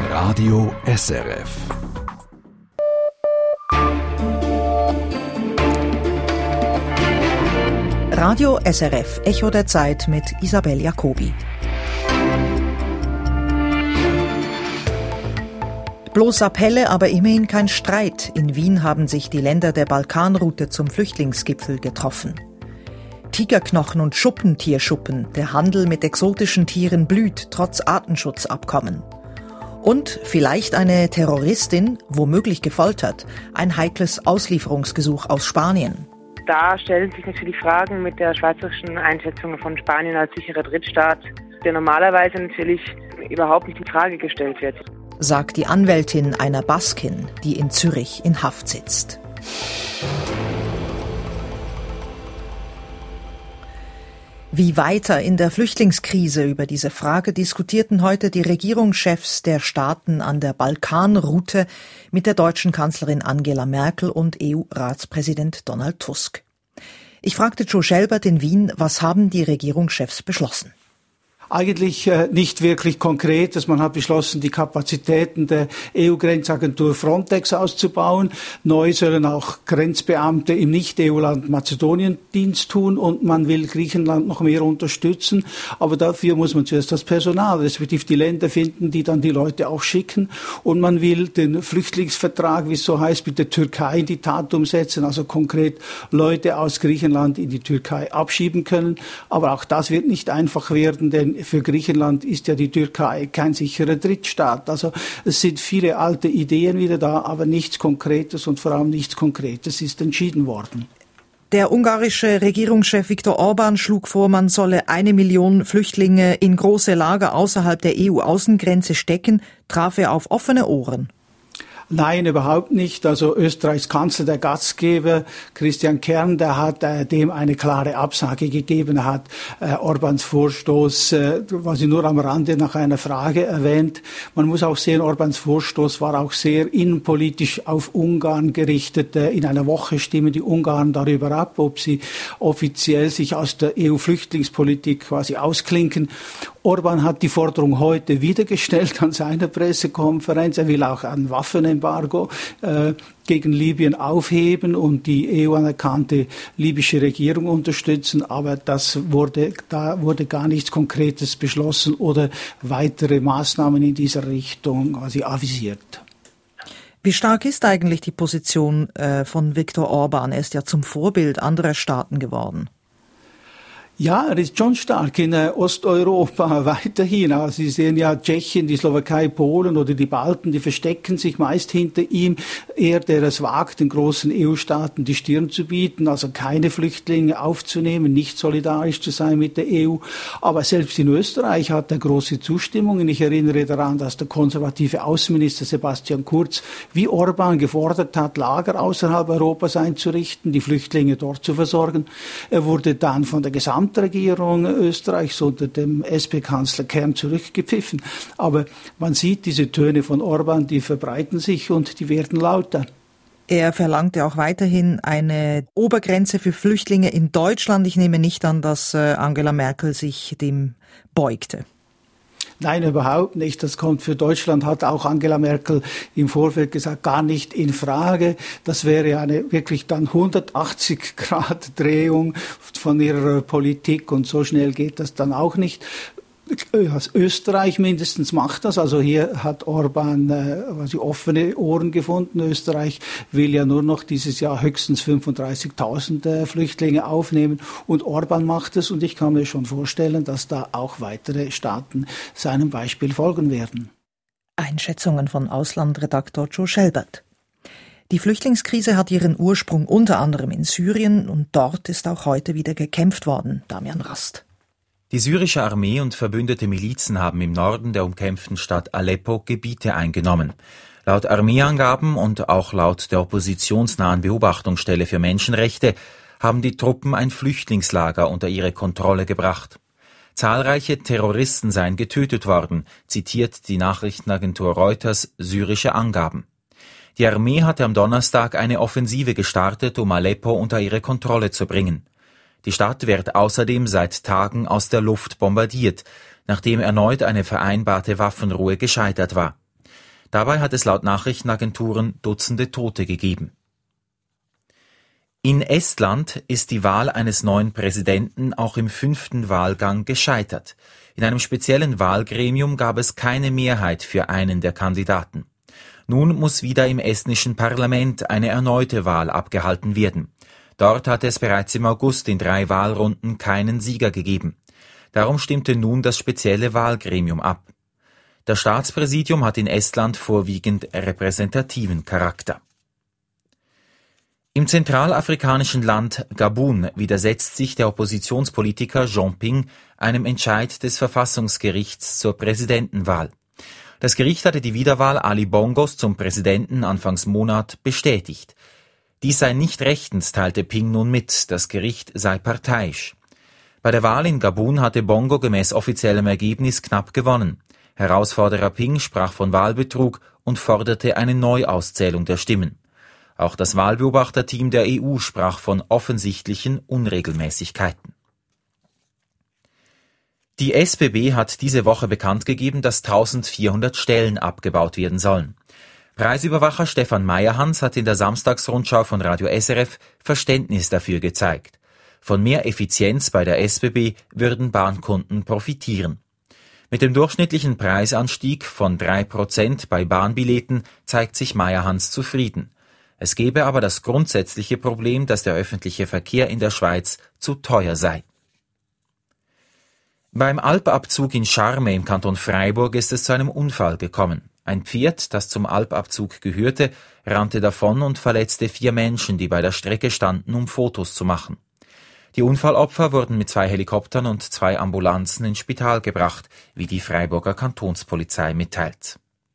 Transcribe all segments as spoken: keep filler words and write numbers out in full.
Radio S R F. Radio S R F, Echo der Zeit mit Isabel Jacobi. Bloß Appelle, aber immerhin kein Streit. In Wien haben sich die Länder der Balkanroute zum Flüchtlingsgipfel getroffen. Tigerknochen und Schuppentierschuppen. Der Handel mit exotischen Tieren blüht, trotz Artenschutzabkommen. Und vielleicht eine Terroristin, womöglich gefoltert. Ein heikles Auslieferungsgesuch aus Spanien. Da stellen sich natürlich Fragen mit der schweizerischen Einschätzung von Spanien als sicherer Drittstaat, der normalerweise natürlich überhaupt nicht in Frage gestellt wird. Sagt die Anwältin einer Baskin, die in Zürich in Haft sitzt. Wie weiter in der Flüchtlingskrise? Über diese Frage diskutierten heute die Regierungschefs der Staaten an der Balkanroute mit der deutschen Kanzlerin Angela Merkel und E U-Ratspräsident Donald Tusk. Ich fragte Joe Schelbert in Wien, was haben die Regierungschefs beschlossen? Eigentlich äh, nicht wirklich Konkretes. Man hat beschlossen, die Kapazitäten der E U-Grenzagentur Frontex auszubauen. Neu sollen auch Grenzbeamte im Nicht-E U-Land Mazedonien Dienst tun und man will Griechenland noch mehr unterstützen. Aber dafür muss man zuerst das Personal, respektive die Länder finden, die dann die Leute auch schicken. Und man will den Flüchtlingsvertrag, wie es so heißt, mit der Türkei in die Tat umsetzen, also konkret Leute aus Griechenland in die Türkei abschieben können. Aber auch das wird nicht einfach werden, denn für Griechenland ist ja die Türkei kein sicherer Drittstaat. Also es sind viele alte Ideen wieder da, aber nichts Konkretes und vor allem nichts Konkretes ist entschieden worden. Der ungarische Regierungschef Viktor Orban schlug vor, man solle eine Million Flüchtlinge in große Lager außerhalb der E U-Außengrenze stecken. Traf er auf offene Ohren? Nein, überhaupt nicht. Also Österreichs Kanzler, der Gastgeber Christian Kern, der hat äh, dem eine klare Absage gegeben. Er hat äh, Orbáns Vorstoß äh, quasi nur am Rande nach einer Frage erwähnt. Man muss auch sehen, Orbáns Vorstoß war auch sehr innenpolitisch auf Ungarn gerichtet. Äh, in einer Woche stimmen die Ungarn darüber ab, ob sie offiziell sich aus der E U-Flüchtlingspolitik quasi ausklinken. Orbán hat die Forderung heute wieder gestellt an seiner Pressekonferenz. Er will auch ein Waffenembargo äh, gegen Libyen aufheben und die E U-anerkannte libysche Regierung unterstützen. Aber das wurde, da wurde gar nichts Konkretes beschlossen oder weitere Maßnahmen in dieser Richtung quasi avisiert. Wie stark ist eigentlich die Position äh, von Viktor Orban? Er ist ja zum Vorbild anderer Staaten geworden. Ja, er ist schon stark in äh, Osteuropa weiterhin. Also Sie sehen ja Tschechien, die Slowakei, Polen oder die Balten, die verstecken sich meist hinter ihm. Er, der es wagt, den großen E U-Staaten die Stirn zu bieten, also keine Flüchtlinge aufzunehmen, nicht solidarisch zu sein mit der E U. Aber selbst in Österreich hat er große Zustimmung. Ich erinnere daran, dass der konservative Außenminister Sebastian Kurz wie Orban gefordert hat, Lager außerhalb Europas einzurichten, die Flüchtlinge dort zu versorgen. Er wurde dann von der gesamten Regierung Österreichs unter dem S P-Kanzler Kern zurückgepfiffen. Aber man sieht, diese Töne von Orban, die verbreiten sich und die werden lauter. Er verlangte auch weiterhin eine Obergrenze für Flüchtlinge in Deutschland. Ich nehme nicht an, dass Angela Merkel sich dem beugte. Nein, überhaupt nicht. Das kommt für Deutschland, hat auch Angela Merkel im Vorfeld gesagt, gar nicht in Frage. Das wäre eine wirklich dann hundertachtzig Grad Drehung von ihrer Politik und so schnell geht das dann auch nicht. Österreich mindestens macht das. Also hier hat Orban äh, quasi offene Ohren gefunden. Österreich will ja nur noch dieses Jahr höchstens fünfunddreißigtausend äh, Flüchtlinge aufnehmen. Und Orban macht es. Und ich kann mir schon vorstellen, dass da auch weitere Staaten seinem Beispiel folgen werden. Einschätzungen von Auslandredaktor Joe Schelbert. Die Flüchtlingskrise hat ihren Ursprung unter anderem in Syrien. Und dort ist auch heute wieder gekämpft worden. Damian Rast. Die syrische Armee und verbündete Milizen haben im Norden der umkämpften Stadt Aleppo Gebiete eingenommen. Laut Armeeangaben und auch laut der oppositionsnahen Beobachtungsstelle für Menschenrechte haben die Truppen ein Flüchtlingslager unter ihre Kontrolle gebracht. Zahlreiche Terroristen seien getötet worden, zitiert die Nachrichtenagentur Reuters syrische Angaben. Die Armee hatte am Donnerstag eine Offensive gestartet, um Aleppo unter ihre Kontrolle zu bringen. Die Stadt wird außerdem seit Tagen aus der Luft bombardiert, nachdem erneut eine vereinbarte Waffenruhe gescheitert war. Dabei hat es laut Nachrichtenagenturen Dutzende Tote gegeben. In Estland ist die Wahl eines neuen Präsidenten auch im fünften Wahlgang gescheitert. In einem speziellen Wahlgremium gab es keine Mehrheit für einen der Kandidaten. Nun muss wieder im estnischen Parlament eine erneute Wahl abgehalten werden. Dort hatte es bereits im August in drei Wahlrunden keinen Sieger gegeben. Darum stimmte nun das spezielle Wahlgremium ab. Das Staatspräsidium hat in Estland vorwiegend repräsentativen Charakter. Im zentralafrikanischen Land Gabun widersetzt sich der Oppositionspolitiker Jean Ping einem Entscheid des Verfassungsgerichts zur Präsidentenwahl. Das Gericht hatte die Wiederwahl Ali Bongos zum Präsidenten anfangs Monat bestätigt. Dies sei nicht rechtens, teilte Ping nun mit, das Gericht sei parteiisch. Bei der Wahl in Gabun hatte Bongo gemäß offiziellem Ergebnis knapp gewonnen. Herausforderer Ping sprach von Wahlbetrug und forderte eine Neuauszählung der Stimmen. Auch das Wahlbeobachterteam der E U sprach von offensichtlichen Unregelmäßigkeiten. Die S B B hat diese Woche bekannt gegeben, dass eintausendvierhundert Stellen abgebaut werden sollen. Preisüberwacher Stefan Meyerhans hat in der Samstagsrundschau von Radio S R F Verständnis dafür gezeigt. Von mehr Effizienz bei der S B B würden Bahnkunden profitieren. Mit dem durchschnittlichen Preisanstieg von drei Prozent bei Bahnbilletten zeigt sich Meyerhans zufrieden. Es gebe aber das grundsätzliche Problem, dass der öffentliche Verkehr in der Schweiz zu teuer sei. Beim Alpabzug in Charme im Kanton Freiburg ist es zu einem Unfall gekommen. Ein Pferd, das zum Alpabzug gehörte, rannte davon und verletzte vier Menschen, die bei der Strecke standen, um Fotos zu machen. Die Unfallopfer wurden mit zwei Helikoptern und zwei Ambulanzen ins Spital gebracht, wie die Freiburger Kantonspolizei mitteilt.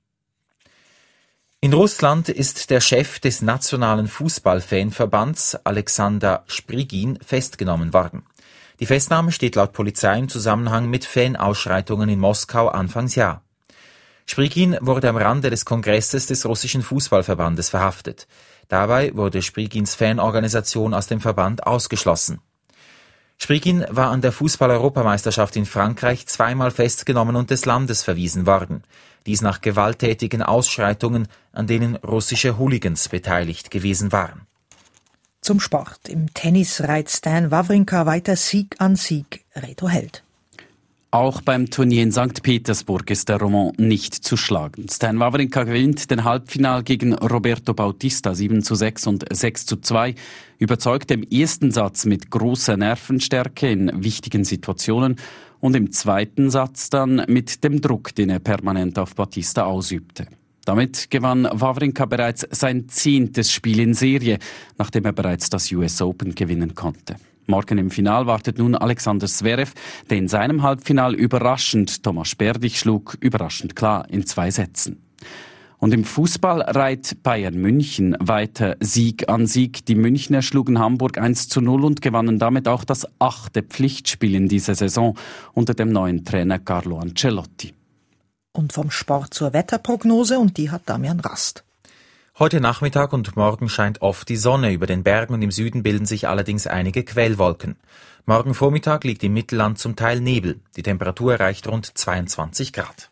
In Russland ist der Chef des nationalen Fußballfanverbands, Alexander Sprigin, festgenommen worden. Die Festnahme steht laut Polizei im Zusammenhang mit Fanausschreitungen in Moskau Anfangsjahr. Sprigin wurde am Rande des Kongresses des russischen Fußballverbandes verhaftet. Dabei wurde Sprigins Fanorganisation aus dem Verband ausgeschlossen. Sprigin war an der Fußball-Europameisterschaft in Frankreich zweimal festgenommen und des Landes verwiesen worden. Dies nach gewalttätigen Ausschreitungen, an denen russische Hooligans beteiligt gewesen waren. Zum Sport. Im Tennis reiht Stan Wawrinka weiter Sieg an Sieg. Reto Held. Auch beim Turnier in Sankt Petersburg ist der Roman nicht zu schlagen. Stan Wawrinka gewinnt den Halbfinal gegen Roberto Bautista sieben zu sechs und sechs zu zwei, überzeugt im ersten Satz mit großer Nervenstärke in wichtigen Situationen und im zweiten Satz dann mit dem Druck, den er permanent auf Bautista ausübte. Damit gewann Wawrinka bereits sein zehntes Spiel in Serie, nachdem er bereits das U S Open gewinnen konnte. Morgen im Final wartet nun Alexander Zverev, der in seinem Halbfinal überraschend Thomas Berdych schlug, überraschend klar in zwei Sätzen. Und im Fußball reiht Bayern München weiter Sieg an Sieg. Die Münchner schlugen Hamburg eins zu null und gewannen damit auch das achte Pflichtspiel in dieser Saison unter dem neuen Trainer Carlo Ancelotti. Und vom Sport zur Wetterprognose, und die hat Damian Rast. Heute Nachmittag und morgen scheint oft die Sonne. Über den Bergen und im Süden bilden sich allerdings einige Quellwolken. Morgen Vormittag liegt im Mittelland zum Teil Nebel. Die Temperatur erreicht rund zweiundzwanzig Grad.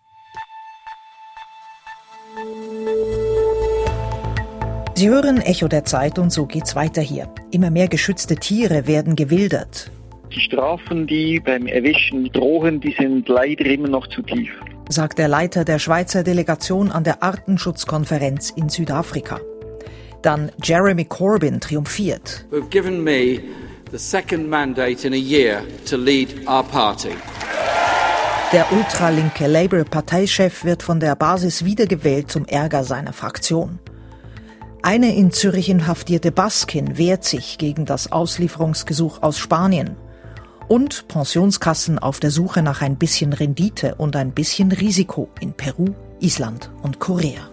Sie hören Echo der Zeit und so geht's weiter hier. Immer mehr geschützte Tiere werden gewildert. Die Strafen, die beim Erwischen drohen, die sind leider immer noch zu tief, sagt der Leiter der Schweizer Delegation an der Artenschutzkonferenz in Südafrika. Dann Jeremy Corbyn triumphiert. Who've given me the second mandate in a year to lead our party. Der ultralinke Labour-Parteichef wird von der Basis wiedergewählt zum Ärger seiner Fraktion. Eine in Zürich inhaftierte Baskin wehrt sich gegen das Auslieferungsgesuch aus Spanien. Und Pensionskassen auf der Suche nach ein bisschen Rendite und ein bisschen Risiko in Peru, Island und Korea.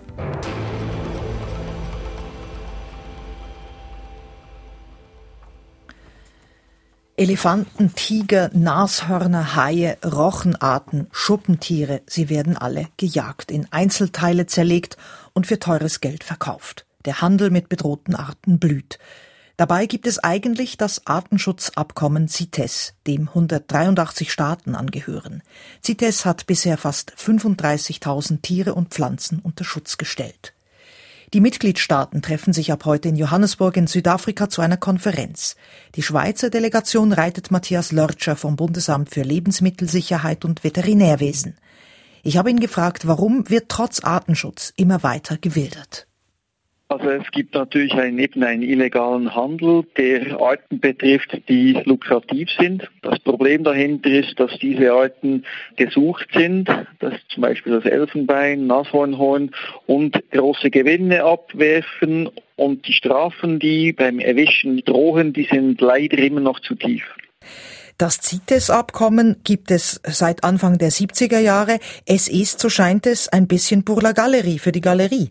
Elefanten, Tiger, Nashörner, Haie, Rochenarten, Schuppentiere, sie werden alle gejagt, in Einzelteile zerlegt und für teures Geld verkauft. Der Handel mit bedrohten Arten blüht. Dabei gibt es eigentlich das Artenschutzabkommen CITES, dem hundertdreiundachtzig Staaten angehören. CITES hat bisher fast fünfunddreißigtausend Tiere und Pflanzen unter Schutz gestellt. Die Mitgliedstaaten treffen sich ab heute in Johannesburg in Südafrika zu einer Konferenz. Die Schweizer Delegation reitet Matthias Lörtscher vom Bundesamt für Lebensmittelsicherheit und Veterinärwesen. Ich habe ihn gefragt, warum wird trotz Artenschutz immer weiter gewildert? Also es gibt natürlich einen, eben einen illegalen Handel, der Arten betrifft, die lukrativ sind. Das Problem dahinter ist, dass diese Arten gesucht sind, dass zum Beispiel das Elfenbein, Nashornhorn und große Gewinne abwerfen, und die Strafen, die beim Erwischen drohen, die sind leider immer noch zu tief. Das CITES-Abkommen gibt es seit Anfang der siebziger Jahre. Es ist, so scheint es, ein bisschen pour la Galerie, für die Galerie.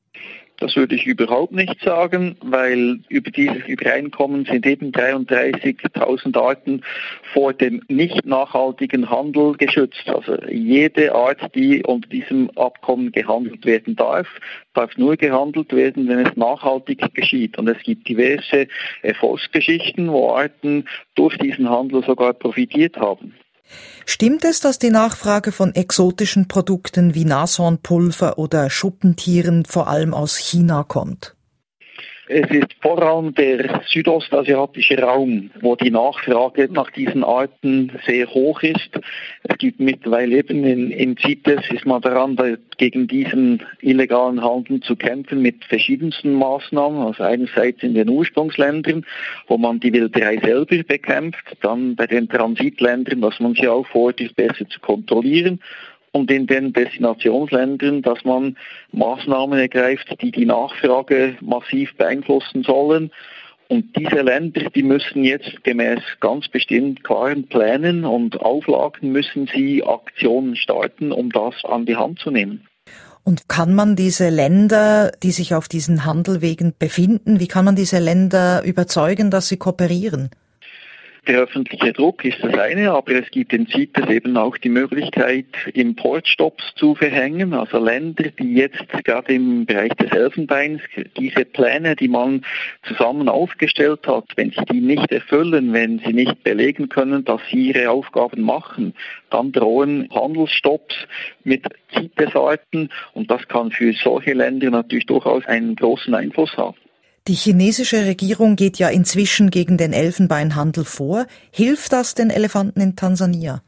Das würde ich überhaupt nicht sagen, weil über dieses Übereinkommen sind eben dreiunddreißigtausend Arten vor dem nicht nachhaltigen Handel geschützt. Also jede Art, die unter diesem Abkommen gehandelt werden darf, darf nur gehandelt werden, wenn es nachhaltig geschieht. Und es gibt diverse Erfolgsgeschichten, wo Arten durch diesen Handel sogar profitiert haben. Stimmt es, dass die Nachfrage von exotischen Produkten wie Nashornpulver oder Schuppentieren vor allem aus China kommt? Es ist vor allem der südostasiatische Raum, wo die Nachfrage nach diesen Arten sehr hoch ist. Es gibt mittlerweile eben in, in CITES ist man daran, gegen diesen illegalen Handel zu kämpfen mit verschiedensten Maßnahmen. Also einerseits in den Ursprungsländern, wo man die Wilderei selber bekämpft, dann bei den Transitländern, dass man sie auffordert, besser zu kontrollieren. Und in den Destinationsländern, dass man Maßnahmen ergreift, die die Nachfrage massiv beeinflussen sollen. Und diese Länder, die müssen jetzt gemäß ganz bestimmt klaren Plänen und Auflagen müssen sie Aktionen starten, um das an die Hand zu nehmen. Und kann man diese Länder, die sich auf diesen Handelwegen befinden, wie kann man diese Länder überzeugen, dass sie kooperieren? Der öffentliche Druck ist das eine, aber es gibt in CITES eben auch die Möglichkeit, Importstopps zu verhängen. Also Länder, die jetzt gerade im Bereich des Elfenbeins diese Pläne, die man zusammen aufgestellt hat, wenn sie die nicht erfüllen, wenn sie nicht belegen können, dass sie ihre Aufgaben machen, dann drohen Handelsstopps mit CITES-Arten, und das kann für solche Länder natürlich durchaus einen großen Einfluss haben. Die chinesische Regierung geht ja inzwischen gegen den Elfenbeinhandel vor. Hilft das den Elefanten in Tansania?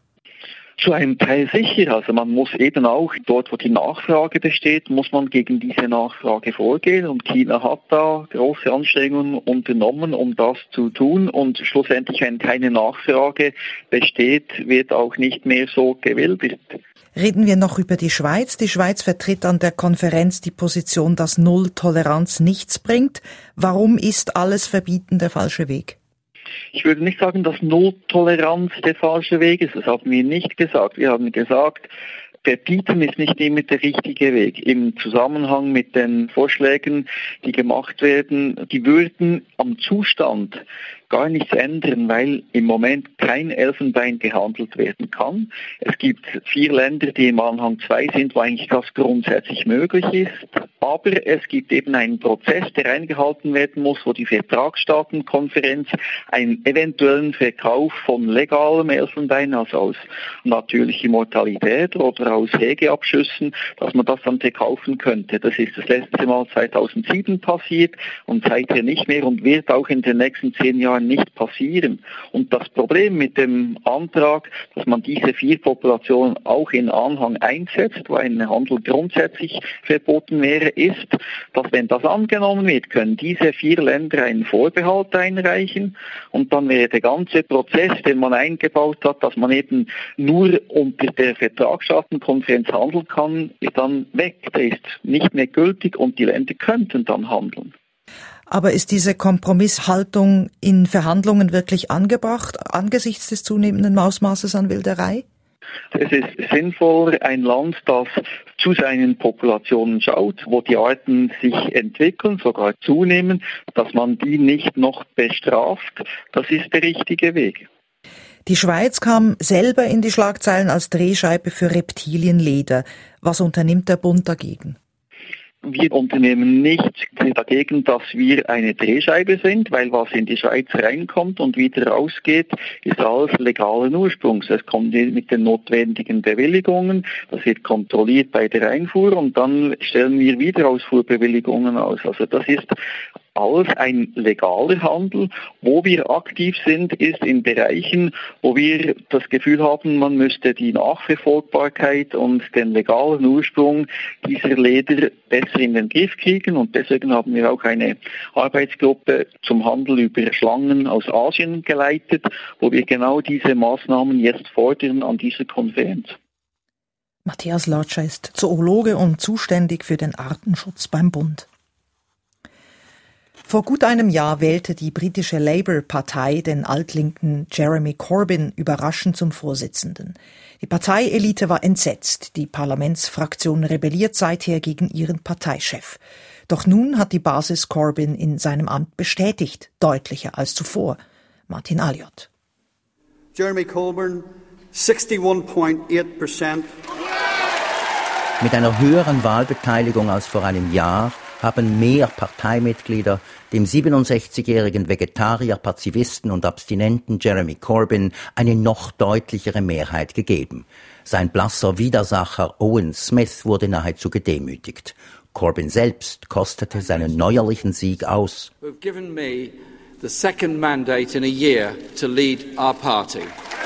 Zu einem Teil sicher. Also man muss eben auch dort, wo die Nachfrage besteht, muss man gegen diese Nachfrage vorgehen. Und China hat da große Anstrengungen unternommen, um das zu tun. Und schlussendlich, wenn keine Nachfrage besteht, wird auch nicht mehr so gewildert. Reden wir noch über die Schweiz. Die Schweiz vertritt an der Konferenz die Position, dass Null-Toleranz nichts bringt. Warum ist alles verbieten der falsche Weg? Ich würde nicht sagen, dass Null-Toleranz der falsche Weg ist. Das haben wir nicht gesagt. Wir haben gesagt, verbieten ist nicht immer der richtige Weg. Im Zusammenhang mit den Vorschlägen, die gemacht werden, die würden am Zustand gar nichts ändern, weil im Moment kein Elfenbein gehandelt werden kann. Es gibt vier Länder, die im Anhang zwei sind, wo eigentlich das grundsätzlich möglich ist. Aber es gibt eben einen Prozess, der eingehalten werden muss, wo die Vertragsstaatenkonferenz einen eventuellen Verkauf von legalem Elfenbein, also aus natürlicher Mortalität oder aus Hegeabschüssen, dass man das dann verkaufen könnte. Das ist das letzte Mal zweitausendsieben passiert und seither nicht mehr und wird auch in den nächsten zehn Jahren nicht passieren. Und das Problem mit dem Antrag, dass man diese vier Populationen auch in Anhang einsetzt, wo ein Handel grundsätzlich verboten wäre, ist, dass wenn das angenommen wird, können diese vier Länder einen Vorbehalt einreichen und dann wäre der ganze Prozess, den man eingebaut hat, dass man eben nur unter der Vertragsstaatenkonferenz handeln kann, ist dann weg. Der ist nicht mehr gültig und die Länder könnten dann handeln. Aber ist diese Kompromisshaltung in Verhandlungen wirklich angebracht, angesichts des zunehmenden Ausmaßes an Wilderei? Es ist sinnvoll, ein Land, das zu seinen Populationen schaut, wo die Arten sich entwickeln, sogar zunehmen, dass man die nicht noch bestraft. Das ist der richtige Weg. Die Schweiz kam selber in die Schlagzeilen als Drehscheibe für Reptilienleder. Was unternimmt der Bund dagegen? Wir unternehmen nichts dagegen, dass wir eine Drehscheibe sind, weil was in die Schweiz reinkommt und wieder rausgeht, ist alles legalen Ursprungs. Es kommt mit den notwendigen Bewilligungen, das wird kontrolliert bei der Einfuhr und dann stellen wir Wiederausfuhrbewilligungen aus. Also das ist alles ein legaler Handel. Wo wir aktiv sind, ist in Bereichen, wo wir das Gefühl haben, man müsste die Nachverfolgbarkeit und den legalen Ursprung dieser Leder besser in den Griff kriegen. Und deswegen haben wir auch eine Arbeitsgruppe zum Handel über Schlangen aus Asien geleitet, wo wir genau diese Maßnahmen jetzt fordern an dieser Konferenz. Matthias Lortscher ist Zoologe und zuständig für den Artenschutz beim Bund. Vor gut einem Jahr wählte die britische Labour-Partei den altlinken Jeremy Corbyn überraschend zum Vorsitzenden. Die Parteielite war entsetzt. Die Parlamentsfraktion rebelliert seither gegen ihren Parteichef. Doch nun hat die Basis Corbyn in seinem Amt bestätigt, deutlicher als zuvor. Martin Alliot. Jeremy Corbyn, einundsechzig Komma acht Prozent. Mit einer höheren Wahlbeteiligung als vor einem Jahr haben mehr Parteimitglieder dem siebenundsechzigjährigen Vegetarier, Pazifisten und Abstinenten Jeremy Corbyn eine noch deutlichere Mehrheit gegeben. Sein blasser Widersacher Owen Smith wurde nahezu gedemütigt. Corbyn selbst kostete seinen neuerlichen Sieg aus. Who've given me the second mandate in a year to lead our party.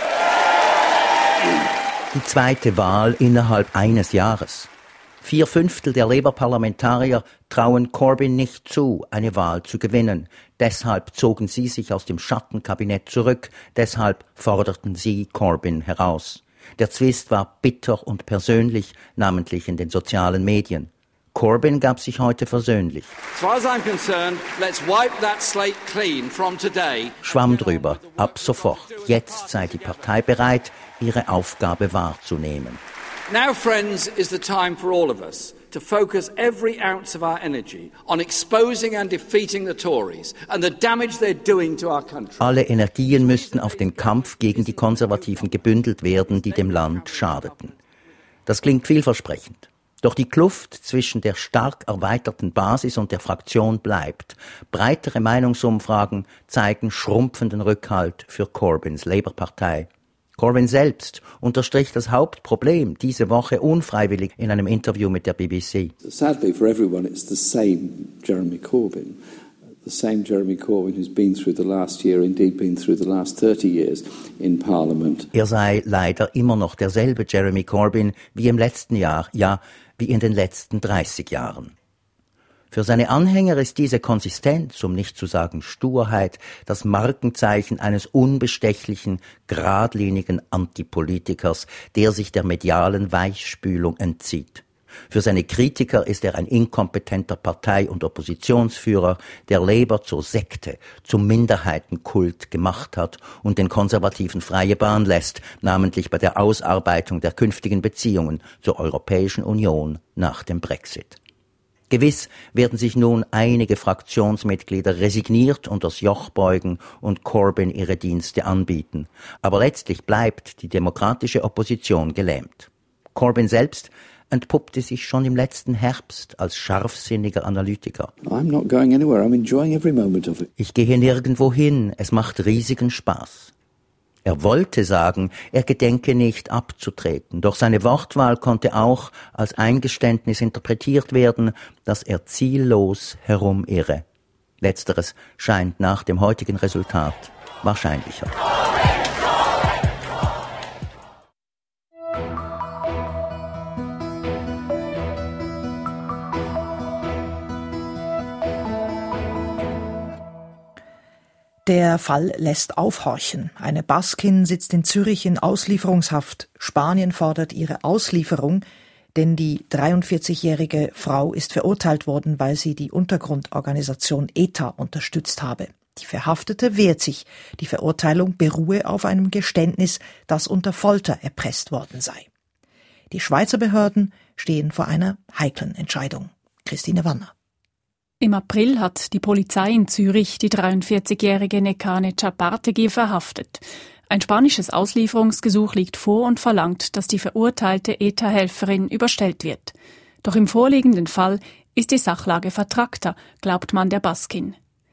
Die zweite Wahl innerhalb eines Jahres. Vier Fünftel der Labour-Parlamentarier trauen Corbyn nicht zu, eine Wahl zu gewinnen. Deshalb zogen sie sich aus dem Schattenkabinett zurück. Deshalb forderten sie Corbyn heraus. Der Zwist war bitter und persönlich, namentlich in den sozialen Medien. Corbyn gab sich heute versöhnlich. As far as I'm concerned, let's wipe that slate clean from today. Schwamm drüber, ab sofort. Jetzt sei die Partei bereit, ihre Aufgabe wahrzunehmen. Now, friends, is the time for all of us to focus every ounce of our energy on exposing and defeating the Tories and the damage they're doing to our country. Alle Energien müssten auf den Kampf gegen die Konservativen gebündelt werden, die dem Land schadeten. Das klingt vielversprechend. Doch die Kluft zwischen der stark erweiterten Basis und der Fraktion bleibt. Breitere Meinungsumfragen zeigen schrumpfenden Rückhalt für Corbyns Labour-Partei. Corbyn selbst unterstrich das Hauptproblem diese Woche unfreiwillig in einem Interview mit der B B C. Sadly for everyone it's the same Jeremy Corbyn. The same Jeremy Corbyn who's been through the last year, indeed been through the last thirty years in Parliament. Er sei leider immer noch derselbe Jeremy Corbyn wie im letzten Jahr, ja, wie in den letzten dreißig Jahren. Für seine Anhänger ist diese Konsistenz, um nicht zu sagen Sturheit, das Markenzeichen eines unbestechlichen, geradlinigen Antipolitikers, der sich der medialen Weichspülung entzieht. Für seine Kritiker ist er ein inkompetenter Partei- und Oppositionsführer, der Labour zur Sekte, zum Minderheitenkult gemacht hat und den Konservativen freie Bahn lässt, namentlich bei der Ausarbeitung der künftigen Beziehungen zur Europäischen Union nach dem Brexit. Gewiss werden sich nun einige Fraktionsmitglieder resigniert unter das Joch beugen und Corbyn ihre Dienste anbieten. Aber letztlich bleibt die demokratische Opposition gelähmt. Corbyn selbst entpuppte sich schon im letzten Herbst als scharfsinniger Analytiker. I'm not going anywhere. I'm enjoying every moment of it. Ich gehe nirgendwo hin. Es macht riesigen Spaß. Er wollte sagen, er gedenke nicht abzutreten, doch seine Wortwahl konnte auch als Eingeständnis interpretiert werden, dass er ziellos herumirre. Letzteres scheint nach dem heutigen Resultat wahrscheinlicher. Der Fall lässt aufhorchen. Eine Baskin sitzt in Zürich in Auslieferungshaft. Spanien fordert ihre Auslieferung, denn die dreiundvierzigjährige Frau ist verurteilt worden, weil sie die Untergrundorganisation E T A unterstützt habe. Die Verhaftete wehrt sich. Die Verurteilung beruhe auf einem Geständnis, das unter Folter erpresst worden sei. Die Schweizer Behörden stehen vor einer heiklen Entscheidung. Christine Wanner. Im April hat die Polizei in Zürich die dreiundvierzigjährige Nekane Chapartegui verhaftet. Ein spanisches Auslieferungsgesuch liegt vor und verlangt, dass die verurteilte E T A-Helferin überstellt wird. Doch im vorliegenden Fall ist die Sachlage vertrackter, glaubt man der Baskin.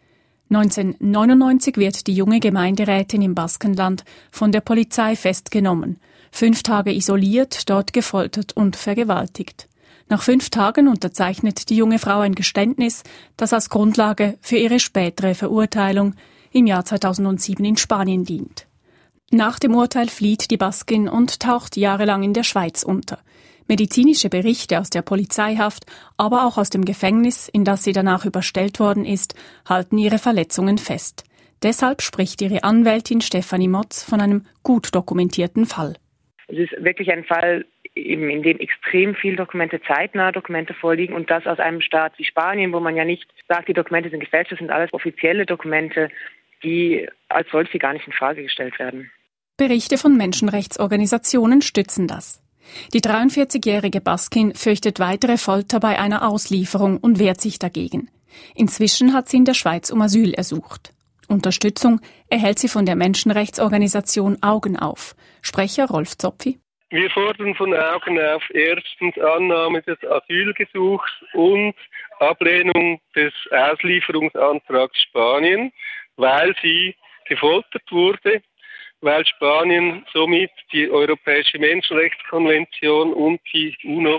neunzehnhundertneunundneunzig wird die junge Gemeinderätin im Baskenland von der Polizei festgenommen, fünf Tage isoliert, dort gefoltert und vergewaltigt. Nach fünf Tagen unterzeichnet die junge Frau ein Geständnis, das als Grundlage für ihre spätere Verurteilung im Jahr zweitausendsieben in Spanien dient. Nach dem Urteil flieht die Baskin und taucht jahrelang in der Schweiz unter. Medizinische Berichte aus der Polizeihaft, aber auch aus dem Gefängnis, in das sie danach überstellt worden ist, halten ihre Verletzungen fest. Deshalb spricht ihre Anwältin Stefanie Motz von einem gut dokumentierten Fall. Es ist wirklich ein Fall, eben in dem extrem viel Dokumente, zeitnahe Dokumente vorliegen und das aus einem Staat wie Spanien, wo man ja nicht sagt, die Dokumente sind gefälscht, das sind alles offizielle Dokumente, die als solche gar nicht in Frage gestellt werden. Berichte von Menschenrechtsorganisationen stützen das. Die dreiundvierzigjährige Baskin fürchtet weitere Folter bei einer Auslieferung und wehrt sich dagegen. Inzwischen hat sie in der Schweiz um Asyl ersucht. Unterstützung erhält sie von der Menschenrechtsorganisation Augen auf. Sprecher Rolf Zopfi. Wir fordern von Augen auf erstens Annahme des Asylgesuchs und Ablehnung des Auslieferungsantrags Spanien, weil sie gefoltert wurde, weil Spanien somit die Europäische Menschenrechtskonvention und die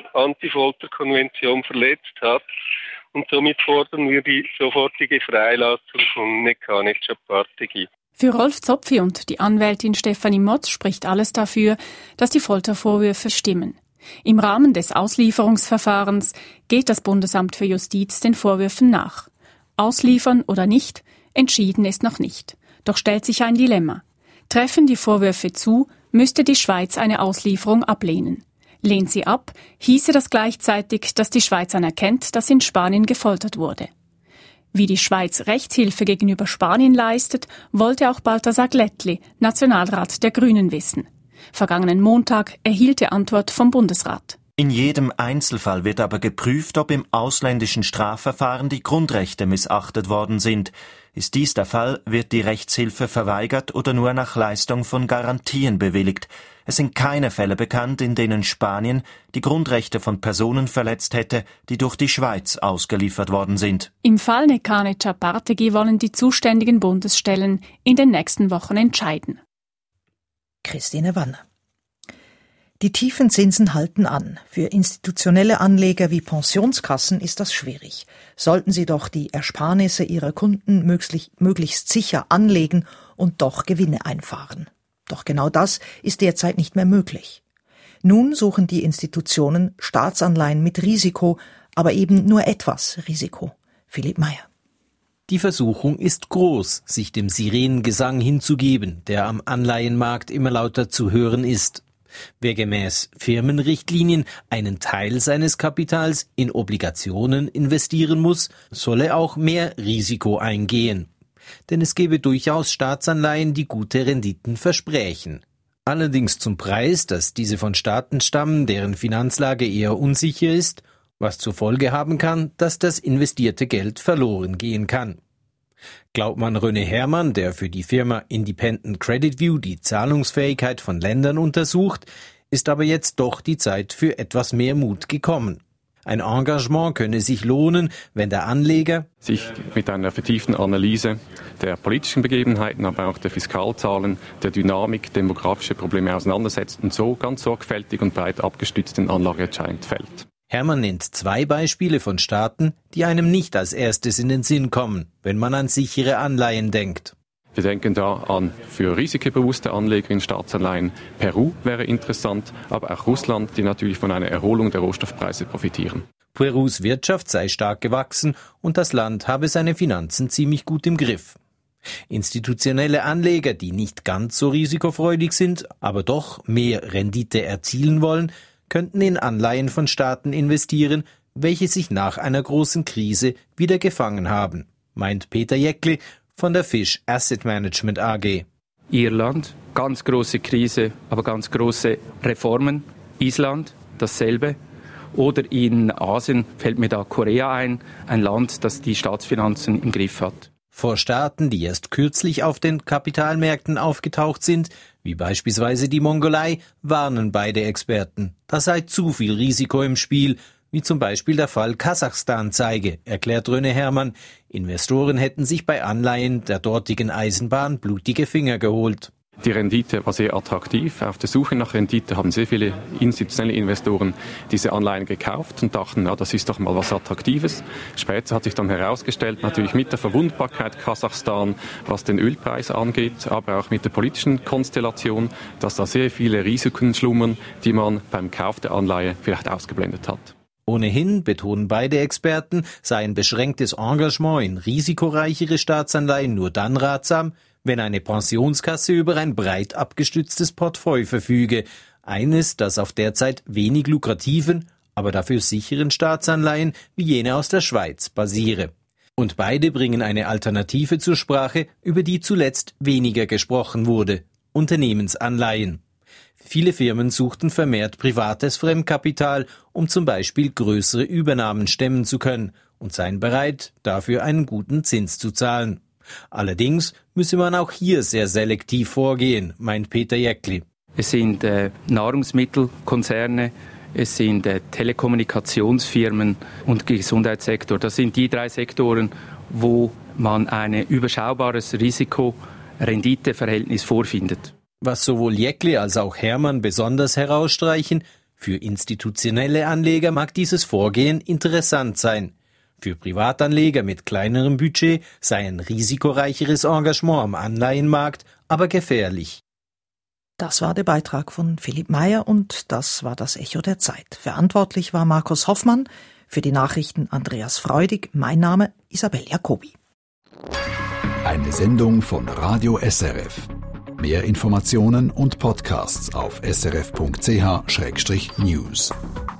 UNO-Antifolterkonvention verletzt hat. Und somit fordern wir die sofortige Freilassung von Nekane Chapartegui. Für Rolf Zopfi und die Anwältin Stefanie Motz spricht alles dafür, dass die Foltervorwürfe stimmen. Im Rahmen des Auslieferungsverfahrens geht das Bundesamt für Justiz den Vorwürfen nach. Ausliefern oder nicht, entschieden ist noch nicht. Doch stellt sich ein Dilemma. Treffen die Vorwürfe zu, müsste die Schweiz eine Auslieferung ablehnen. Lehnt sie ab, hieße das gleichzeitig, dass die Schweiz anerkennt, dass in Spanien gefoltert wurde. Wie die Schweiz Rechtshilfe gegenüber Spanien leistet, wollte auch Balthasar Glättli, Nationalrat der Grünen, wissen. Vergangenen Montag erhielt er Antwort vom Bundesrat. In jedem Einzelfall wird aber geprüft, ob im ausländischen Strafverfahren die Grundrechte missachtet worden sind. Ist dies der Fall, wird die Rechtshilfe verweigert oder nur nach Leistung von Garantien bewilligt. Es sind keine Fälle bekannt, in denen Spanien die Grundrechte von Personen verletzt hätte, die durch die Schweiz ausgeliefert worden sind. Im Fall Nekane Chapartegui wollen die zuständigen Bundesstellen in den nächsten Wochen entscheiden. Christine Wanner. Die tiefen Zinsen halten an. Für institutionelle Anleger wie Pensionskassen ist das schwierig. Sollten sie doch die Ersparnisse ihrer Kunden möglichst, möglichst sicher anlegen und doch Gewinne einfahren. Doch genau das ist derzeit nicht mehr möglich. Nun suchen die Institutionen Staatsanleihen mit Risiko, aber eben nur etwas Risiko. Philipp Meyer. Die Versuchung ist groß, sich dem Sirenengesang hinzugeben, der am Anleihenmarkt immer lauter zu hören ist. Wer gemäß Firmenrichtlinien einen Teil seines Kapitals in Obligationen investieren muss, solle auch mehr Risiko eingehen. Denn es gebe durchaus Staatsanleihen, die gute Renditen versprechen. Allerdings zum Preis, dass diese von Staaten stammen, deren Finanzlage eher unsicher ist, was zur Folge haben kann, dass das investierte Geld verloren gehen kann. Glaubt man René Herrmann, der für die Firma Independent Credit View die Zahlungsfähigkeit von Ländern untersucht, ist aber jetzt doch die Zeit für etwas mehr Mut gekommen. Ein Engagement könne sich lohnen, wenn der Anleger sich mit einer vertieften Analyse der politischen Begebenheiten, aber auch der Fiskalzahlen, der Dynamik, demografische Probleme auseinandersetzt und so ganz sorgfältig und breit abgestützt in Anlageentscheidungen fällt. Herrmann nennt zwei Beispiele von Staaten, die einem nicht als erstes in den Sinn kommen, wenn man an sichere Anleihen denkt. Wir denken da an für risikobewusste Anleger in Staatsanleihen. Peru wäre interessant, aber auch Russland, die natürlich von einer Erholung der Rohstoffpreise profitieren. Perus Wirtschaft sei stark gewachsen und das Land habe seine Finanzen ziemlich gut im Griff. Institutionelle Anleger, die nicht ganz so risikofreudig sind, aber doch mehr Rendite erzielen wollen, könnten in Anleihen von Staaten investieren, welche sich nach einer großen Krise wieder gefangen haben, meint Peter Jäckli von der Fish Asset Management A G. Irland, ganz große Krise, aber ganz große Reformen. Island, dasselbe. Oder in Asien fällt mir da Korea ein, ein Land, das die Staatsfinanzen im Griff hat. Vor Staaten, die erst kürzlich auf den Kapitalmärkten aufgetaucht sind, wie beispielsweise die Mongolei, warnen beide Experten. Da sei zu viel Risiko im Spiel, wie zum Beispiel der Fall Kasachstan zeige, erklärt René Herrmann. Investoren hätten sich bei Anleihen der dortigen Eisenbahn blutige Finger geholt. Die Rendite war sehr attraktiv. Auf der Suche nach Rendite haben sehr viele institutionelle Investoren diese Anleihen gekauft und dachten, na, das ist doch mal was Attraktives. Später hat sich dann herausgestellt, natürlich mit der Verwundbarkeit Kasachstan, was den Ölpreis angeht, aber auch mit der politischen Konstellation, dass da sehr viele Risiken schlummern, die man beim Kauf der Anleihe vielleicht ausgeblendet hat. Ohnehin, betonen beide Experten, sei ein beschränktes Engagement in risikoreichere Staatsanleihen nur dann ratsam, wenn eine Pensionskasse über ein breit abgestütztes Portfolio verfüge, eines, das auf derzeit wenig lukrativen, aber dafür sicheren Staatsanleihen wie jene aus der Schweiz basiere. Und beide bringen eine Alternative zur Sprache, über die zuletzt weniger gesprochen wurde: Unternehmensanleihen. Viele Firmen suchten vermehrt privates Fremdkapital, um zum Beispiel größere Übernahmen stemmen zu können, und seien bereit, dafür einen guten Zins zu zahlen. Allerdings müsse man auch hier sehr selektiv vorgehen, meint Peter Jäckli. Es sind äh, Nahrungsmittelkonzerne, es sind äh, Telekommunikationsfirmen und Gesundheitssektor. Das sind die drei Sektoren, wo man ein überschaubares Risiko-Rendite-Verhältnis vorfindet. Was sowohl Jäckli als auch Herrmann besonders herausstreichen: Für institutionelle Anleger mag dieses Vorgehen interessant sein. Für Privatanleger mit kleinerem Budget sei ein risikoreicheres Engagement am Anleihenmarkt aber gefährlich. Das war der Beitrag von Philipp Meyer und das war das Echo der Zeit. Verantwortlich war Markus Hoffmann, für die Nachrichten Andreas Freudig. Mein Name Isabel Jacobi. Eine Sendung von Radio S R F. Mehr Informationen und Podcasts auf s r f punkt c h slash news.